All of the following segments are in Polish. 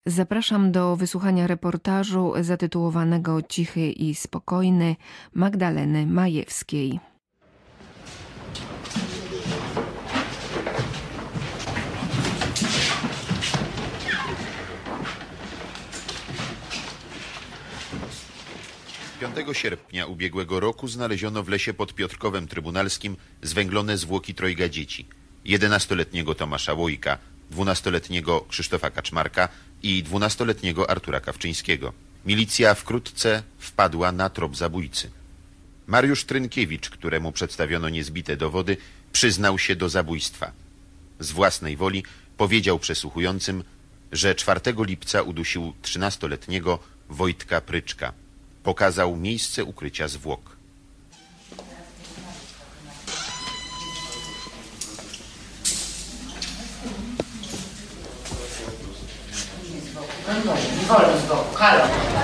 Zapraszam do wysłuchania reportażu zatytułowanego Cichy i spokojny Magdaleny Majewskiej. Piątego sierpnia ubiegłego roku znaleziono w lesie pod Piotrkowem Trybunalskim zwęglone zwłoki trojga dzieci. 11-letniego Tomasza Łojka, 12-letniego Krzysztofa Kaczmarka i 12-letniego Artura Kawczyńskiego. Milicja wkrótce wpadła na trop zabójcy. Mariusz Trynkiewicz, któremu przedstawiono niezbite dowody, przyznał się do zabójstwa. Z własnej woli powiedział przesłuchującym, że 4 lipca udusił 13-letniego Wojtka Pryczka. Pokazał miejsce ukrycia zwłok. Wolno z boku, halo.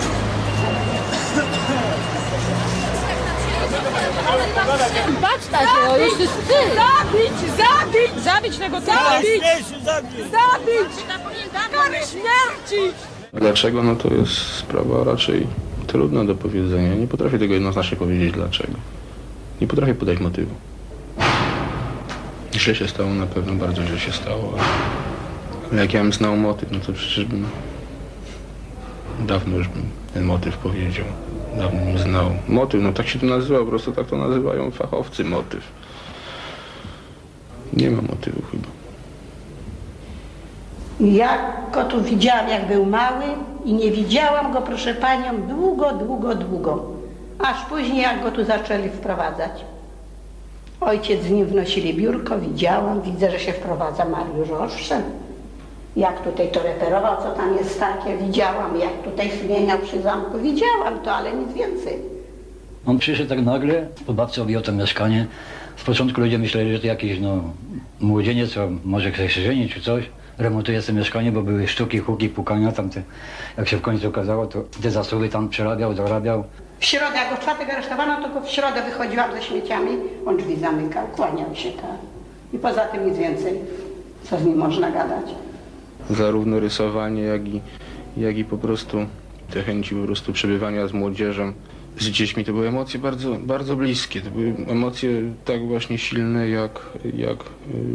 Patrz takiego, jeszcze ty! Zabić tego typa! Zabić! Kary śmierci! Dlaczego? No to jest sprawa raczej trudna do powiedzenia. Nie potrafię tego jednoznacznie powiedzieć dlaczego. Nie potrafię podać motywu. Źle się stało, na pewno bardzo źle się stało. Ale jak ja bym znał motyw, no to przecież bym... Dawno już bym ten motyw powiedział. Dawno bym znał. Motyw, no tak się to nazywa, po prostu tak to nazywają fachowcy, motyw. Nie ma motywu chyba. Ja go tu widziałam, jak był mały i nie widziałam go, proszę panią, długo. Aż później, jak go tu zaczęli wprowadzać. Ojciec z nim wnosili biurko, widziałam, widzę, że się wprowadza Mariusz, owszem. Jak tutaj to reperował, co tam jest takie, widziałam, jak tutaj zmieniał przy zamku, widziałam to, ale nic więcej. On przyszedł tak nagle, po babce objął to mieszkanie. Z początku ludzie myśleli, że to jakiś młodzieniec, co może chce się żenić czy coś. Remontuje sobie mieszkanie, bo były sztuki, huki, pukania tamte. Jak się w końcu okazało, to te zasoby tam przerabiał, dorabiał. W środę, jak go w czwartek aresztowano, to go w środę wychodziłam ze śmieciami, on drzwi zamykał, kłaniał się tak. I poza tym nic więcej, co z nim można gadać. Zarówno rysowanie, jak i po prostu te chęci po prostu przebywania z młodzieżą, z dziećmi, to były emocje bardzo, bardzo bliskie. To były emocje tak właśnie silne, jak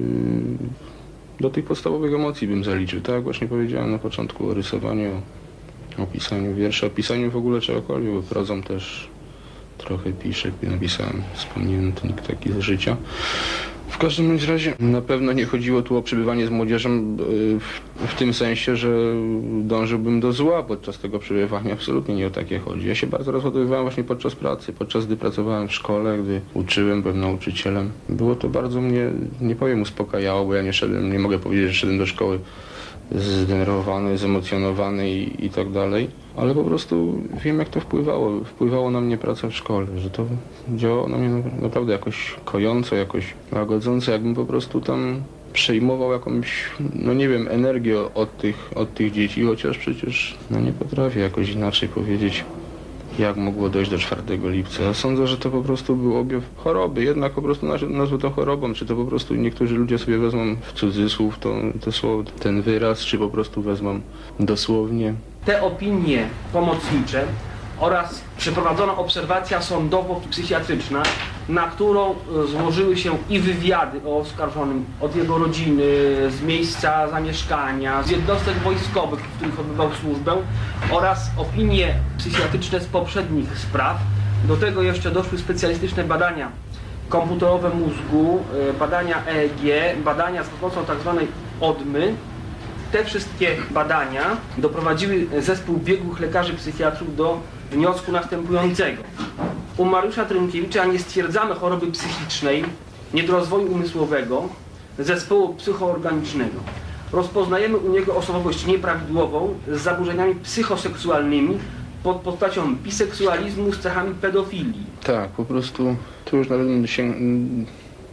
do tych podstawowych emocji bym zaliczył. Tak jak właśnie powiedziałem na początku o rysowaniu, o pisaniu wierszy, o pisaniu w ogóle czegokolwiek, bo prozą też trochę piszę, napisałem wspomniany tonik taki z życia. W każdym bądź razie na pewno nie chodziło tu o przebywanie z młodzieżą w tym sensie, że dążyłbym do zła podczas tego przebywania. Absolutnie nie o takie chodzi. Ja się bardzo rozładowywałem właśnie podczas pracy, podczas gdy pracowałem w szkole, gdy uczyłem, byłem nauczycielem. Było to bardzo mnie, nie powiem, uspokajało, bo ja nie mogę powiedzieć, że szedłem do szkoły zdenerwowany, zemocjonowany i tak dalej. Ale po prostu wiem, jak to wpływało. Wpływało na mnie praca w szkole, że to działało na mnie naprawdę jakoś kojąco, jakoś łagodząco, jakbym po prostu tam przejmował jakąś, no nie wiem, energię od tych dzieci, chociaż przecież nie potrafię jakoś inaczej powiedzieć, jak mogło dojść do 4 lipca. Sądzę, że to po prostu był objaw choroby, jednak po prostu nazwę to chorobą, czy to po prostu niektórzy ludzie sobie wezmą w cudzysłów to słowo, ten wyraz, czy po prostu wezmą dosłownie. Te opinie pomocnicze oraz przeprowadzona obserwacja sądowo-psychiatryczna, na którą złożyły się i wywiady o oskarżonym od jego rodziny, z miejsca zamieszkania, z jednostek wojskowych, w których odbywał służbę, oraz opinie psychiatryczne z poprzednich spraw. Do tego jeszcze doszły specjalistyczne badania komputerowe mózgu, badania EEG, badania z pomocą tzw. odmy. Te wszystkie badania doprowadziły zespół biegłych lekarzy psychiatrów do wniosku następującego. U Mariusza Trynkiewicza nie stwierdzamy choroby psychicznej, niedorozwoju umysłowego, zespołu psychoorganicznego. Rozpoznajemy u niego osobowość nieprawidłową z zaburzeniami psychoseksualnymi pod postacią biseksualizmu z cechami pedofilii. Tak, po prostu tu już nawet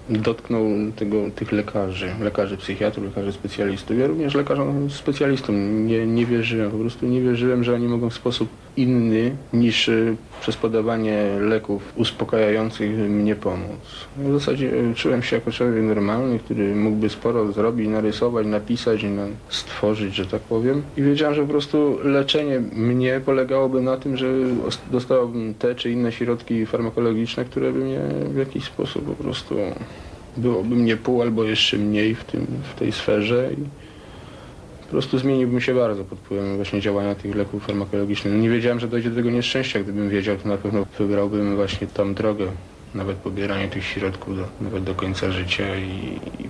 dotknął tych lekarzy psychiatrów, lekarzy specjalistów. Ja również lekarzom specjalistom nie wierzyłem, po prostu nie wierzyłem, że oni mogą w sposób inny niż przez podawanie leków uspokajających mnie pomóc. W zasadzie czułem się jako człowiek normalny, który mógłby sporo zrobić, narysować, napisać, stworzyć, że tak powiem. I wiedziałem, że po prostu leczenie mnie polegałoby na tym, że dostałbym te czy inne środki farmakologiczne, które by mnie w jakiś sposób po prostu byłoby mnie pół albo jeszcze mniej w tej sferze. I po prostu zmieniłbym się bardzo pod wpływem właśnie działania tych leków farmakologicznych. Nie wiedziałem, że dojdzie do tego nieszczęścia. Gdybym wiedział, to na pewno wybrałbym właśnie tą drogę, nawet pobieranie tych środków nawet do końca życia i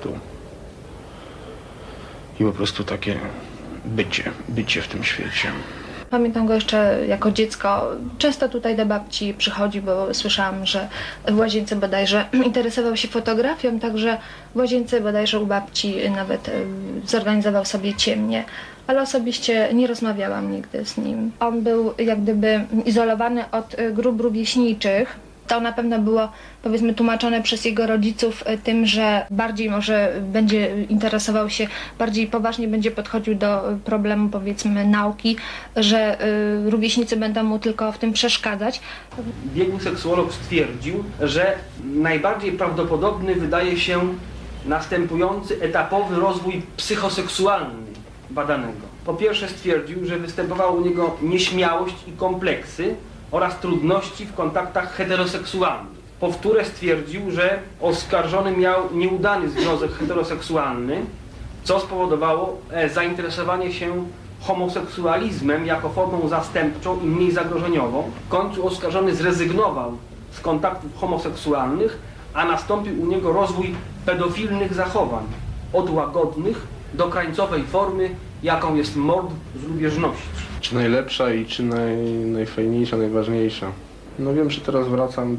po prostu takie bycie w tym świecie. Pamiętam go jeszcze jako dziecko. Często tutaj do babci przychodzi, bo słyszałam, że w łazience bodajże interesował się fotografią, także w łazience bodajże u babci nawet zorganizował sobie ciemnie. Ale osobiście nie rozmawiałam nigdy z nim. On był jak gdyby izolowany od grup rówieśniczych. To na pewno było, powiedzmy, tłumaczone przez jego rodziców tym, że bardziej może będzie interesował się, bardziej poważnie będzie podchodził do problemu, powiedzmy, nauki, że rówieśnicy będą mu tylko w tym przeszkadzać. Biegły seksuolog stwierdził, że najbardziej prawdopodobny wydaje się następujący etapowy rozwój psychoseksualny badanego. Po pierwsze stwierdził, że występowała u niego nieśmiałość i kompleksy oraz trudności w kontaktach heteroseksualnych. Po wtóre stwierdził, że oskarżony miał nieudany związek heteroseksualny, co spowodowało zainteresowanie się homoseksualizmem jako formą zastępczą i mniej zagrożeniową. W końcu oskarżony zrezygnował z kontaktów homoseksualnych, a nastąpił u niego rozwój pedofilnych zachowań, od łagodnych do krańcowej formy, jaką jest mord z lubieżności. Czy najlepsza i czy najfajniejsza, najważniejsza? No wiem, że teraz wracam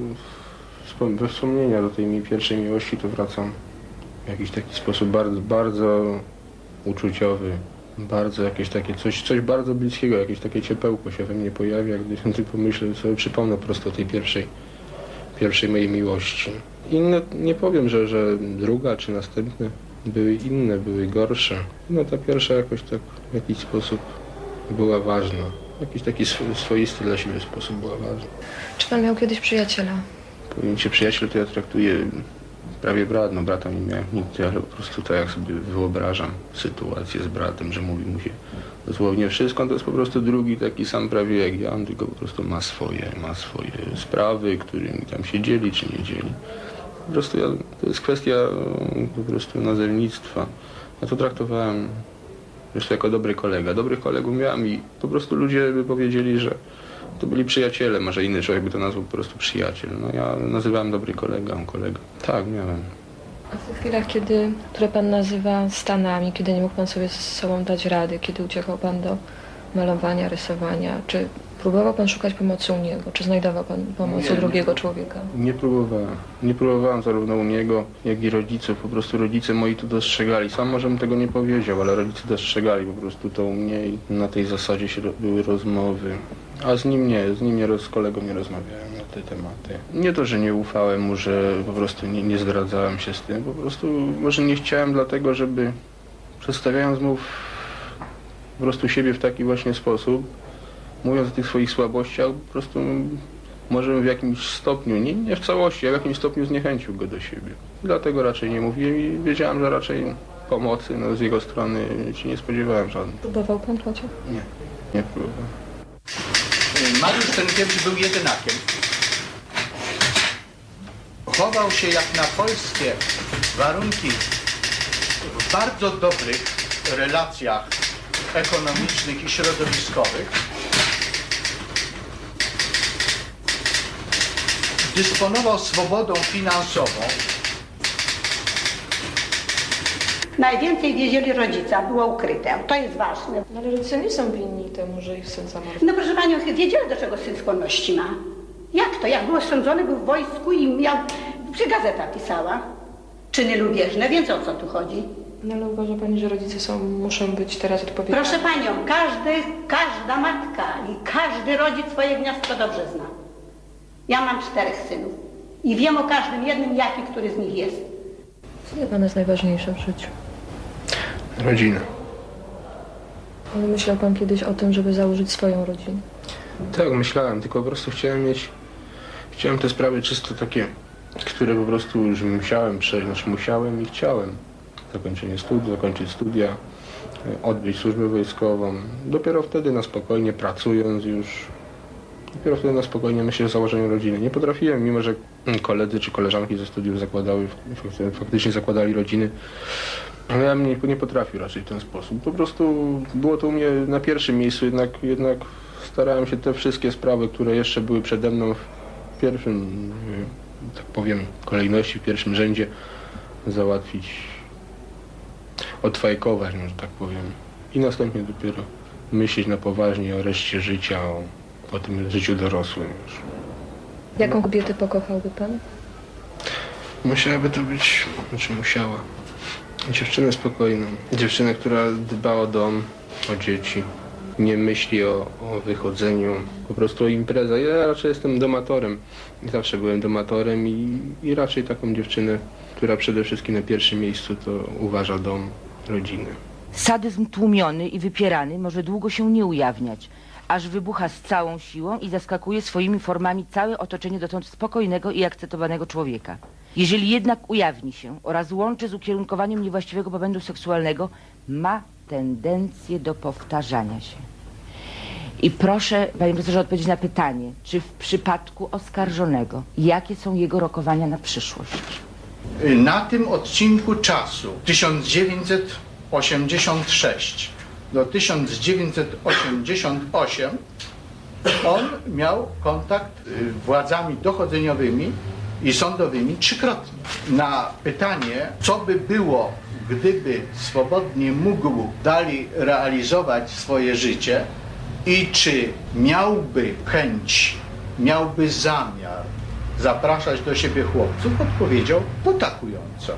we wspomnienia do tej pierwszej miłości, to wracam w jakiś taki sposób bardzo uczuciowy, bardzo jakieś takie coś bardzo bliskiego, jakieś takie ciepełko się we mnie pojawia, gdy tylko myślę, sobie przypomnę po prostu o tej pierwszej mojej miłości. Inne nie powiem, że druga czy następne były inne, były gorsze. No ta pierwsza jakoś tak w jakiś sposób była ważna. Jakiś taki swoisty dla siebie sposób była ważna. Czy pan miał kiedyś przyjaciela? Pojęcie przyjaciel to ja traktuję prawie brat. No brata nie miałem nigdy, ale po prostu tak jak sobie wyobrażam sytuację z bratem, że mówi mu się dosłownie wszystko, to jest po prostu drugi taki sam prawie jak ja, on tylko po prostu ma swoje sprawy, którymi tam się dzieli czy nie dzieli. Po prostu to jest kwestia po prostu nazewnictwa. Ja to traktowałem po prostu jako dobry kolega. Dobrych kolegów miałem i po prostu ludzie by powiedzieli, że to byli przyjaciele, może inny człowiek by to nazwał po prostu przyjaciel. No ja nazywałem dobry kolega, on kolega. Tak, miałem. A w tych chwilach, które pan nazywa stanami, kiedy nie mógł pan sobie z sobą dać rady, kiedy uciekał pan do malowania, rysowania, czy próbował pan szukać pomocy u niego? Czy znajdował pan pomoc u drugiego człowieka? Nie próbowałem. Nie próbowałem zarówno u niego, jak i rodziców. Po prostu rodzice moi to dostrzegali. Sam może bym tego nie powiedział, ale rodzice dostrzegali po prostu to u mnie i na tej zasadzie były rozmowy. A z nim z kolegą nie rozmawiałem na te tematy. Nie to, że nie ufałem mu, że po prostu nie zdradzałem się z tym. Po prostu może nie chciałem dlatego, żeby przedstawiając mu po prostu siebie w taki właśnie sposób, mówiąc o tych swoich słabościach, po prostu może w jakimś stopniu, nie w całości, a w jakimś stopniu zniechęcił go do siebie. Dlatego raczej nie mówiłem i wiedziałem, że raczej pomocy z jego strony się nie spodziewałem żadnej. Próbował pan chociaż? Nie próbowałem. Mariusz Stenkiewicz był jedynakiem. Chował się jak na polskie warunki w bardzo dobrych relacjach ekonomicznych i środowiskowych. Dysponował swobodą finansową. Najwięcej wiedzieli rodzica, było ukryte. To jest ważne. No ale rodzice nie są winni temu, że ich syn zamordował. No proszę panią, wiedzieli, do czego syn skłonności ma. Jak to? Jak był osądzony, był w wojsku i miał... Przy gazeta pisała. Czyny lubieżne, więc o co tu chodzi? No ale uważa pani, że rodzice muszą być teraz odpowiedzialni? Proszę panią, każda matka i każdy rodzic swoje gniazdko dobrze zna. Ja mam 4 synów. I wiem o każdym jednym, jaki który z nich jest. Co dla Pana jest najważniejsze w życiu? Rodzina. Ale myślał Pan kiedyś o tym, żeby założyć swoją rodzinę? Tak, myślałem, tylko po prostu chciałem te sprawy czysto takie, które po prostu już musiałem przejść, znaczy musiałem i chciałem. Zakończyć studia, odbyć służbę wojskową. Dopiero wtedy na spokojnie, pracując już, dopiero wtedy na spokojnie myślę o założeniu rodziny. Nie potrafiłem, mimo że koledzy czy koleżanki ze studiów faktycznie zakładali rodziny, ale ja nie potrafił raczej w ten sposób. Po prostu było to u mnie na pierwszym miejscu, jednak starałem się te wszystkie sprawy, które jeszcze były przede mną w pierwszym, tak powiem, kolejności, w pierwszym rzędzie załatwić, odfajkować, może tak powiem. I następnie dopiero myśleć na poważnie o reszcie życia, o tym życiu dorosłym już. Jaką kobietę pokochałby Pan? Musiała dziewczynę spokojną, dziewczynę, która dba o dom, o dzieci, nie myśli o wychodzeniu, po prostu o imprezę. Ja raczej jestem domatorem, zawsze byłem domatorem i raczej taką dziewczynę, która przede wszystkim na pierwszym miejscu to uważa dom, rodzinę. Sadyzm tłumiony i wypierany może długo się nie ujawniać, aż wybucha z całą siłą i zaskakuje swoimi formami całe otoczenie dotąd spokojnego i akceptowanego człowieka. Jeżeli jednak ujawni się oraz łączy z ukierunkowaniem niewłaściwego popędu seksualnego, ma tendencję do powtarzania się. I proszę, panie profesorze, odpowiedzieć na pytanie, czy w przypadku oskarżonego, jakie są jego rokowania na przyszłość? Na tym odcinku czasu 1986 do 1988 on miał kontakt z władzami dochodzeniowymi i sądowymi trzykrotnie. Na pytanie, co by było, gdyby swobodnie mógł dalej realizować swoje życie i czy miałby chęć, miałby zamiar zapraszać do siebie chłopców, odpowiedział potakująco,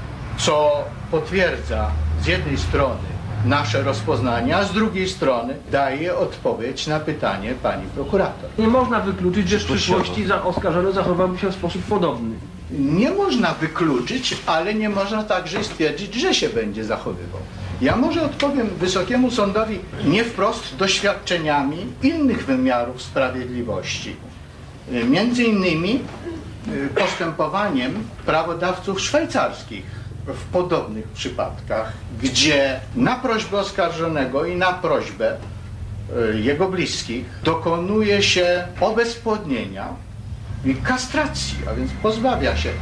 co potwierdza z jednej strony nasze rozpoznanie, a z drugiej strony daje odpowiedź na pytanie pani prokurator. Nie można wykluczyć, że w przyszłości oskarżony zachowałby się w sposób podobny. Nie można wykluczyć, ale nie można także stwierdzić, że się będzie zachowywał. Ja może odpowiem Wysokiemu Sądowi nie wprost doświadczeniami innych wymiarów sprawiedliwości. Między innymi postępowaniem prawodawców szwajcarskich w podobnych przypadkach, gdzie na prośbę oskarżonego i na prośbę jego bliskich dokonuje się obezpłodnienia i kastracji, a więc pozbawia się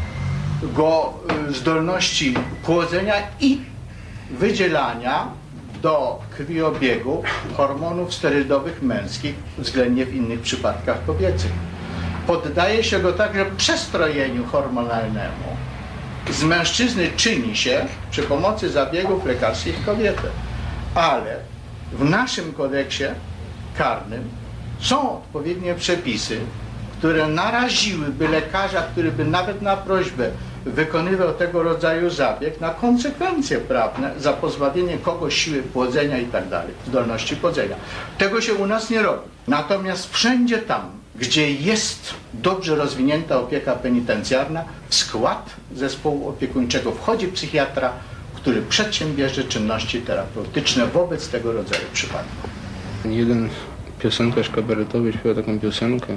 go zdolności płodzenia i wydzielania do krwiobiegu hormonów sterydowych męskich, względnie w innych przypadkach kobiecych. Poddaje się go także przestrojeniu hormonalnemu. Z mężczyzny czyni się przy pomocy zabiegów lekarskich kobietę. Ale w naszym kodeksie karnym są odpowiednie przepisy, które naraziłyby lekarza, który by nawet na prośbę wykonywał tego rodzaju zabieg, na konsekwencje prawne za pozbawienie kogoś siły płodzenia i tak dalej, zdolności płodzenia. Tego się u nas nie robi. Natomiast wszędzie tam, gdzie jest dobrze rozwinięta opieka penitencjarna, w skład zespołu opiekuńczego wchodzi psychiatra, który przedsiębierze czynności terapeutyczne wobec tego rodzaju przypadków. Jeden piosenkarz kabaretowy śpiewa taką piosenkę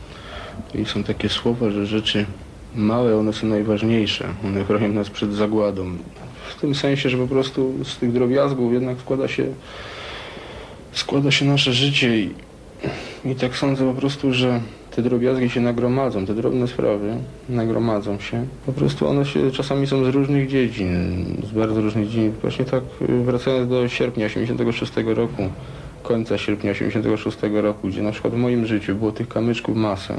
i są takie słowa, że rzeczy małe, one są najważniejsze, one chronią nas przed zagładą. W tym sensie, że po prostu z tych drobiazgów jednak składa się nasze życie i tak sądzę po prostu, że te drobiazgi się nagromadzą, te drobne sprawy nagromadzą się. Po prostu one się czasami są z różnych dziedzin, z bardzo różnych dziedzin. Właśnie tak wracając do sierpnia 86 roku, końca sierpnia 86 roku, gdzie na przykład w moim życiu było tych kamyczków masę,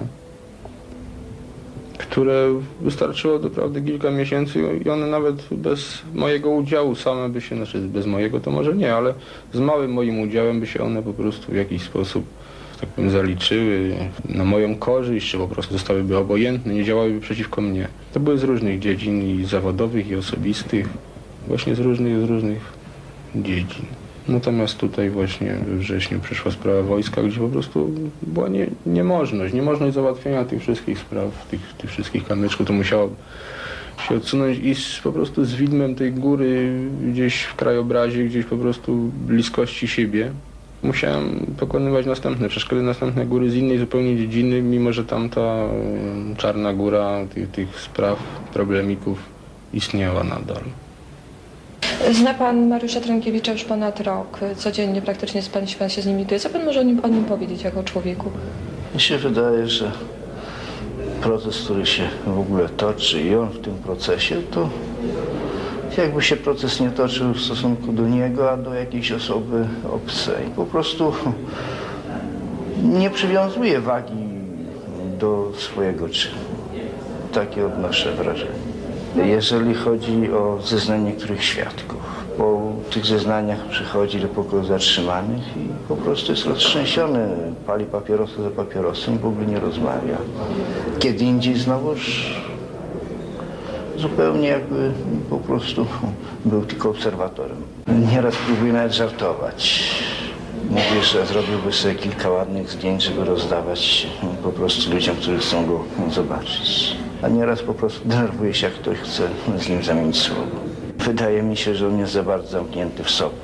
które wystarczyło doprawdy kilka miesięcy i one nawet bez mojego udziału same by się, znaczy bez mojego to może nie, ale z małym moim udziałem by się one po prostu w jakiś sposób, tak powiem, zaliczyły na moją korzyść, czy po prostu zostałyby obojętne, nie działałyby przeciwko mnie. To były z różnych dziedzin i zawodowych, i osobistych, właśnie z różnych dziedzin. Natomiast tutaj właśnie we wrześniu przyszła sprawa wojska, gdzie po prostu była niemożność załatwienia tych wszystkich spraw, tych wszystkich kamyczków. To musiało się odsunąć i po prostu z widmem tej góry gdzieś w krajobrazie, gdzieś po prostu bliskości siebie. Musiałem pokonywać następne przeszkody, następne góry z innej zupełnie dziedziny, mimo że tamta czarna góra tych spraw, problemików istniała nadal. Zna pan Mariusza Trynkiewicza już ponad rok. Codziennie praktycznie pan się z nim widuje. Co pan może o nim powiedzieć jako człowieku? Mi się wydaje, że proces, który się w ogóle toczy i on w tym procesie, to jakby się proces nie toczył w stosunku do niego, a do jakiejś osoby obcej. Po prostu nie przywiązuje wagi do swojego czynu. Takie odnoszę wrażenie. Jeżeli chodzi o zeznanie niektórych świadków, po tych zeznaniach przychodzi do pokoju zatrzymanych i po prostu jest roztrzęsiony, pali papierosy za papierosem i w ogóle nie rozmawia. Kiedy indziej znowuż zupełnie jakby po prostu był tylko obserwatorem. Nieraz próbuje nawet żartować. Mówi, że zrobiłby sobie kilka ładnych zdjęć, żeby rozdawać po prostu ludziom, którzy chcą go zobaczyć. A nieraz po prostu denerwuje się, jak ktoś chce z nim zamienić słowo. Wydaje mi się, że on jest za bardzo zamknięty w sobie.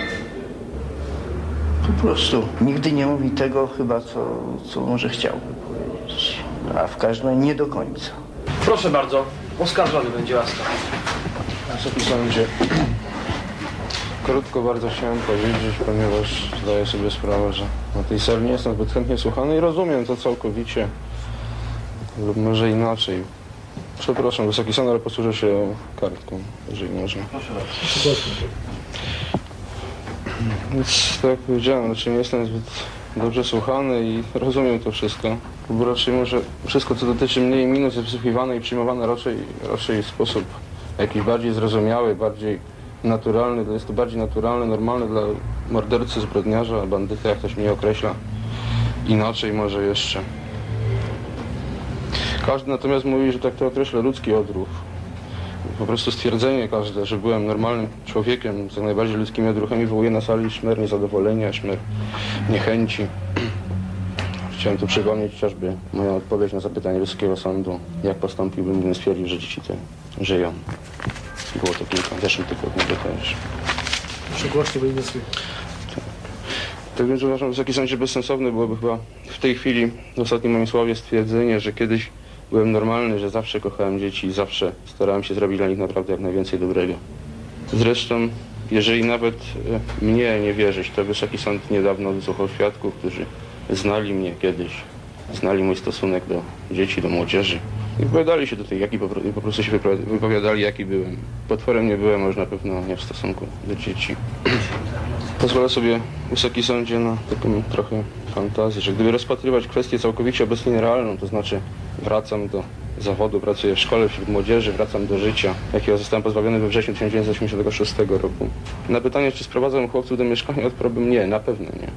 Po prostu nigdy nie mówi tego chyba, co może chciałby powiedzieć. A w każdym razie nie do końca. Proszę bardzo, oskarżony będzie łaskaw. Wysoki sądzie, krótko bardzo chciałem powiedzieć, ponieważ zdaję sobie sprawę, że na tej sali nie jestem zbyt chętnie słuchany i rozumiem to całkowicie, lub może inaczej. Przepraszam, Wysoki Sąd, ale posłużę się kartką, jeżeli można. Proszę bardzo. Więc tak jak powiedziałem, znaczy nie jestem zbyt dobrze słuchany i rozumiem to wszystko. Bo raczej może wszystko, co dotyczy mnie i minus, jest wysłuchiwane i przyjmowane raczej w sposób jakiś bardziej zrozumiały, bardziej naturalny. To jest to bardziej naturalne, normalne dla mordercy, zbrodniarza, bandyty, jak ktoś mnie określa. Inaczej może jeszcze. Każdy natomiast mówi, że tak to określa ludzki odruch. Po prostu stwierdzenie każde, że byłem normalnym człowiekiem z jak najbardziej ludzkimi odruchami, wywołuje na sali szmer niezadowolenia, szmer niechęci. Chciałem tu przypomnieć chociażby moją odpowiedź na zapytanie Wysokiego Sądu, jak postąpiłbym, gdybym stwierdził, że dzieci te żyją. Było to w zeszłym tygodniu też. Przygłoście byli niezwykle. Tak więc uważam, Wysoki Sądzie, bezsensowne byłoby chyba w tej chwili, w ostatnim moim słowie, stwierdzenie, że kiedyś byłem normalny, że zawsze kochałem dzieci i zawsze starałem się zrobić dla nich naprawdę jak najwięcej dobrego. Zresztą, jeżeli nawet mnie nie wierzyć, to Wysoki Sąd niedawno wysłuchał świadków, którzy znali mnie kiedyś, znali mój stosunek do dzieci, do młodzieży. I wypowiadali się do tej, po prostu się wypowiadali, jaki byłem. Potworem nie byłem, może na pewno nie w stosunku do dzieci. Pozwolę sobie, Wysoki Sądzie, na taką trochę fantazję, że gdyby rozpatrywać kwestię całkowicie obecnie nierealną, to znaczy wracam do zawodu, pracuję w szkole wśród młodzieży, wracam do życia, jakiego zostałem pozbawiony we wrześniu 1986 roku. Na pytanie, czy sprowadzam chłopców do mieszkania, odpowiedziałbym nie, na pewno nie.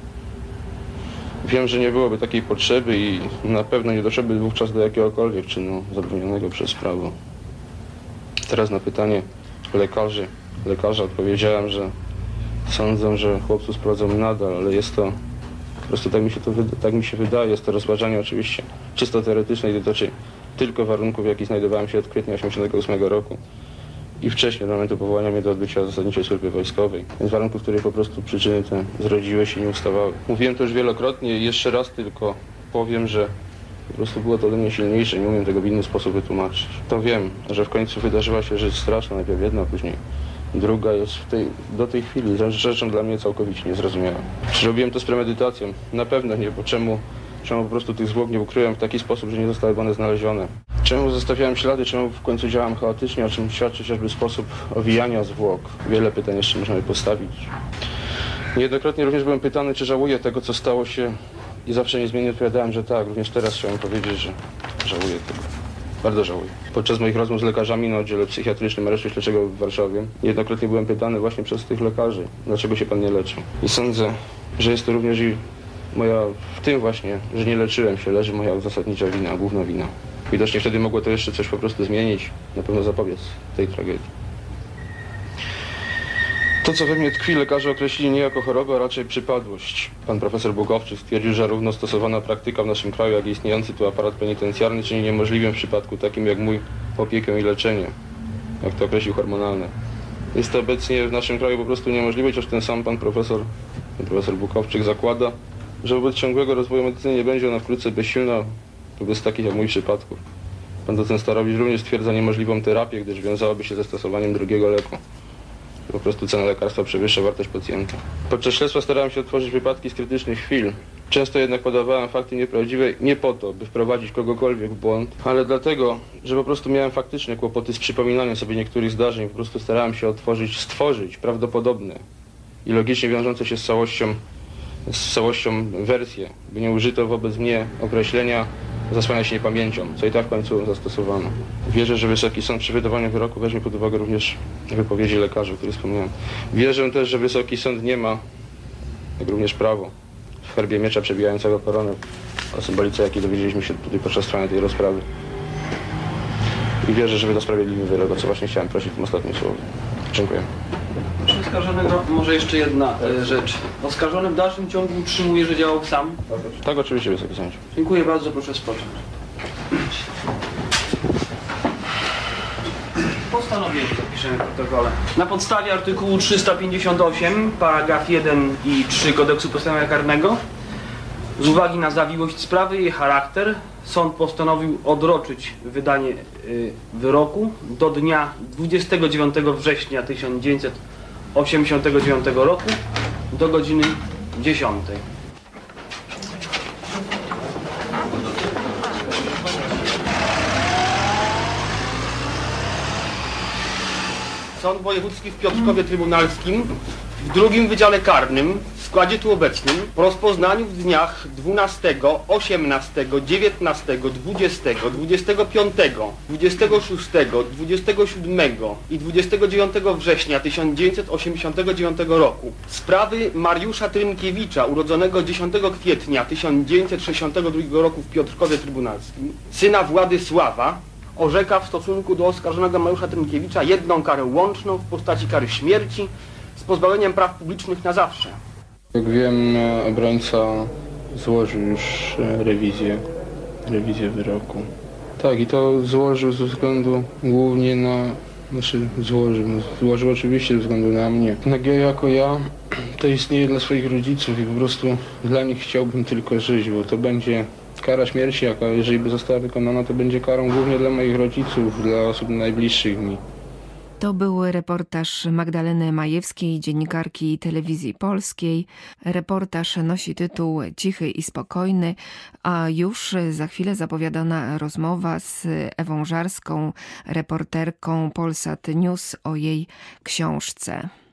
Wiem, że nie byłoby takiej potrzeby i na pewno nie doszłoby wówczas do jakiegokolwiek czynu zabronionego przez prawo. Teraz na pytanie lekarza odpowiedziałem, że sądzę, że chłopców sprowadzam nadal, ale jest to po prostu tak mi się wydaje, jest to rozważanie oczywiście czysto teoretyczne i dotyczy tylko warunków, w jakich znajdowałem się od kwietnia 1988 roku i wcześniej, do momentu powołania mnie do odbycia zasadniczej służby wojskowej. Więc warunków, w których po prostu przyczyny te zrodziły się i nie ustawały. Mówiłem to już wielokrotnie i jeszcze raz tylko powiem, że po prostu było to ode mnie silniejsze, nie umiem tego w inny sposób wytłumaczyć. To wiem, że w końcu wydarzyła się rzecz straszna, najpierw jedna, później druga jest do tej chwili rzeczą dla mnie całkowicie niezrozumiała. Czy robiłem to z premedytacją? Na pewno nie, bo czemu po prostu tych zwłok nie ukryłem w taki sposób, że nie zostały one znalezione? Czemu zostawiałem ślady, czemu w końcu działałem chaotycznie, o czym świadczy chociażby sposób owijania zwłok? Wiele pytań jeszcze możemy postawić. Niejednokrotnie również byłem pytany, czy żałuję tego, co stało się i zawsze niezmiennie odpowiadałem, że tak. Również teraz chciałem powiedzieć, że żałuję tego. Bardzo żałuję. Podczas moich rozmów z lekarzami na oddziale psychiatrycznym Aresztu Śledczego w Warszawie niejednokrotnie byłem pytany właśnie przez tych lekarzy, dlaczego się pan nie leczył. I sądzę, że jest to również i moja, w tym właśnie, że nie leczyłem się, leży moja zasadnicza wina, główna wina. Widocznie wtedy mogło to jeszcze coś po prostu zmienić, na pewno zapobiec tej tragedii. To, co we mnie tkwi, lekarze określili nie jako chorobę, a raczej przypadłość. Pan profesor Bukowczyk stwierdził, że równo stosowana praktyka w naszym kraju, jak i istniejący tu aparat penitencjarny czyni niemożliwym w przypadku takim jak mój opiekę i leczenie, jak to określił hormonalne. Jest to obecnie w naszym kraju po prostu niemożliwe, chociaż ten sam pan profesor Bukowczyk zakłada, że wobec ciągłego rozwoju medycyny nie będzie ona wkrótce bezsilna wobec takich jak mój przypadków. Pan docent Starowicz również stwierdza niemożliwą terapię, gdyż wiązałaby się ze stosowaniem drugiego leku. Po prostu cena lekarstwa przewyższa wartość pacjenta. Podczas śledztwa starałem się otworzyć wypadki z krytycznych chwil. Często jednak podawałem fakty nieprawdziwe nie po to, by wprowadzić kogokolwiek w błąd, ale dlatego, że po prostu miałem faktyczne kłopoty z przypominaniem sobie niektórych zdarzeń. Po prostu starałem się stworzyć prawdopodobne i logicznie wiążące się z całością wersje, by nie użyto wobec mnie określenia zasłania się niepamięcią, co i tak w końcu zastosowano. Wierzę, że Wysoki Sąd przy wydawaniu wyroku weźmie pod uwagę również wypowiedzi lekarzy, o których wspomniałem. Wierzę też, że Wysoki Sąd nie ma, jak również prawo, w herbie miecza przebijającego koronę, o symbolice, jakiej dowiedzieliśmy się tutaj podczas trwania tej rozprawy. I wierzę, że wyda sprawiedliwy wyrok, o co właśnie chciałem prosić w tym ostatnim słowie. Dziękuję. Oskarżonego może jeszcze jedna rzecz. Oskarżony w dalszym ciągu utrzymuje, że działał sam? Tak, oczywiście, Wysoki Sądzie. Dziękuję bardzo, proszę spocząć. Postanowienie zapiszemy w protokole. Na podstawie artykułu 358, paragraf 1 i 3 Kodeksu Postępowania Karnego, z uwagi na zawiłość sprawy i jej charakter, sąd postanowił odroczyć wydanie wyroku do dnia 29 września 1989 roku do godziny 10. Sąd Wojewódzki w Piotrkowie Trybunalskim w drugim Wydziale Karnym w składzie tu obecnym po rozpoznaniu w dniach 12, 18, 19, 20, 25, 26, 27 i 29 września 1989 roku sprawy Mariusza Trynkiewicza, urodzonego 10 kwietnia 1962 roku w Piotrkowie Trybunalskim, syna Władysława, orzeka w stosunku do oskarżonego Mariusza Trynkiewicza jedną karę łączną w postaci kary śmierci z pozbawieniem praw publicznych na zawsze. Jak wiem, obrońca złożył już rewizję wyroku. Tak, i to złożył ze względu głównie na... Złożył oczywiście ze względu na mnie. Jako ja to istnieje dla swoich rodziców i po prostu dla nich chciałbym tylko żyć, bo to będzie kara śmierci, jaka jeżeli by została wykonana, to będzie karą głównie dla moich rodziców, dla osób najbliższych mi. To był reportaż Magdaleny Majewskiej, dziennikarki Telewizji Polskiej. Reportaż nosi tytuł Cichy i spokojny, a już za chwilę zapowiadana rozmowa z Ewą Żarską, reporterką Polsat News o jej książce.